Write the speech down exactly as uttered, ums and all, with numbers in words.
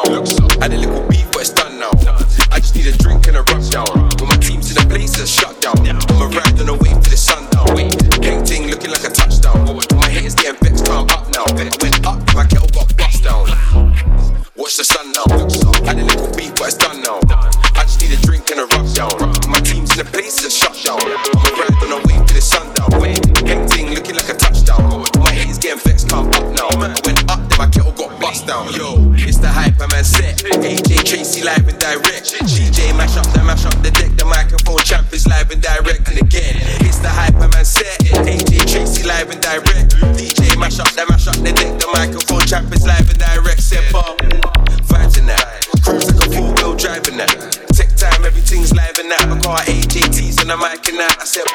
Had a little beef, but it's done now. I just need a drink and a rub down. When my team's in the place, it's shut down. I'ma ride on the way to the sundown. Gang ting looking like a touchdown. My haters getting vexed, I'm up now. I went up, my kettle got bust down. Watch the sun now. Had a little beef, but it's done now. I just need a drink and a rub down. My team's in the place, it's shut down. I'ma ride on the way to the sundown. Gang ting looking like a touchdown. My haters getting vexed, I'm up now. I went up, then my kettle got bust down. Yo, it's the Hyperman set. A J Tracy live and direct. G J mash up, the mash up the deck. The microphone champ is live and direct. And again, it's the Hyperman set. A J Tracy live and direct. D J mash up, the mash up the deck. The microphone champ is live and direct. Set bar, vibes in that. Cruise like a four-wheel driving that. Tech time, everything's live and that. I got A J Ts on the mic and that. I said